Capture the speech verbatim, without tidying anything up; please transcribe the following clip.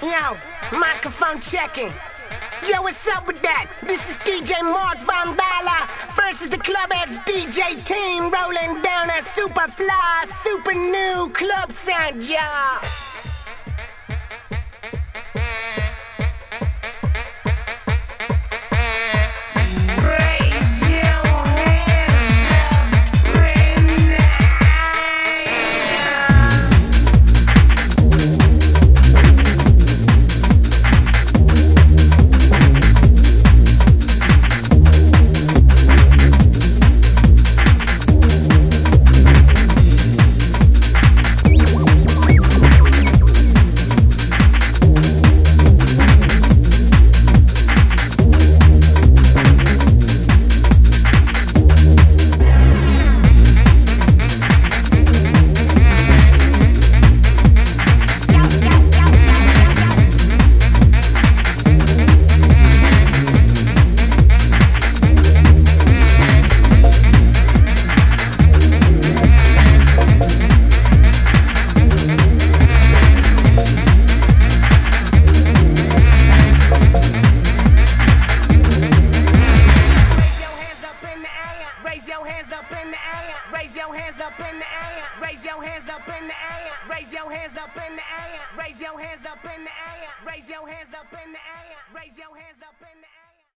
Yo, microphone checking. Yo, what's up with that? This is D J Mark Van Bala versus the Clubheads D J team, rolling down a super fly, super new club sound, y'all. Raise your hands up in the air. Raise your hands up in the air. Raise your hands up in the air. Raise your hands up in the air. Raise your hands up in the air. Raise your hands up in the air. Raise your hands up in the air.